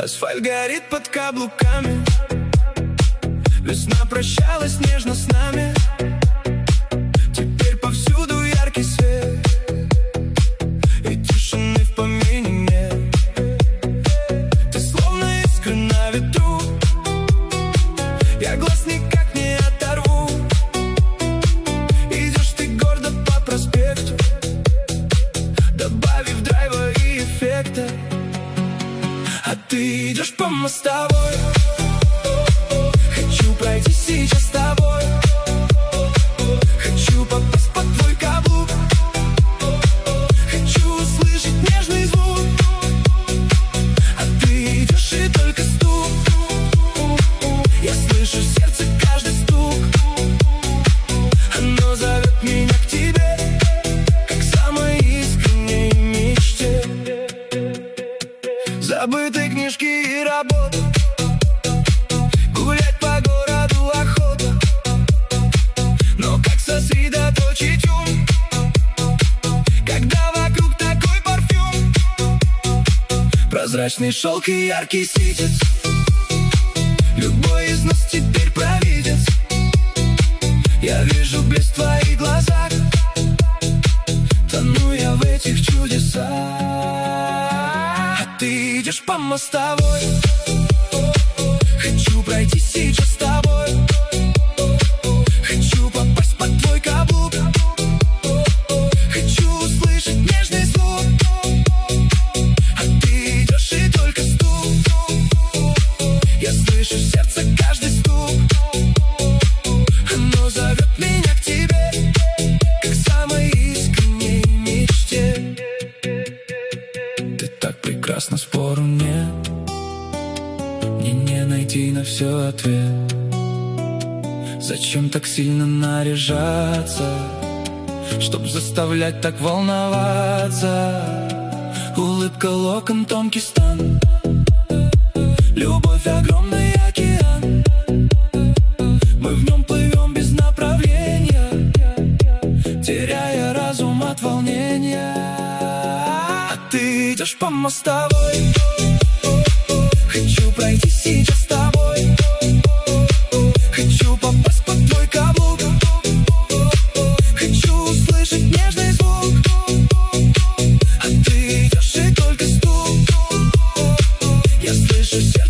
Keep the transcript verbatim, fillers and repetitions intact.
Асфальт горит под каблуками, весна прощалась нежно с нами. Теперь повсюду яркий свет, и тишины в помине нет. Ты словно искра на ветру, я глаз никак не оторву. Идешь ты гордо по проспекту, добавив драйва и эффекта. А ты идешь по мостовой, хочу пройти сейчас с тобой. Хочу попасть под твой каблук, хочу услышать нежный звук. А ты идешь и только стук, я слышу в сердце каждый стук. Оно зовет меня к тебе, как самой искренней мечте. Забытые книжки и работа, гулять по городу охота. Но как сосредоточить ум, когда вокруг такой парфюм? Прозрачный шелк и яркий ситец, любой из нас теперь провидец. Я вижу блеск в твоих глазах, тону я в этих чудесах. А ты идешь по мостовой, хочу пройти сейчас с тобой. Хочу попасть под твой каблук, хочу услышать нежный звук. А ты идешь и только стук, я слышу в сердце каждый стук. Оно зовет меня к тебе, как самой искренней мечте. Ты так прекрасна, спору нет, мне не найти на все ответ. Зачем так сильно наряжаться, чтоб заставлять так волноваться? Улыбка, локон, тонкий стан, любовь — огромный океан. Мы в нем плывем без направления, теряя разум от волнения. А ты идешь по мостовой, хочу пройти сейчас с тобой. Хочу попасть под твой каблук, хочу услышать нежный звук. А ты идешь и только стук, я слышу сердце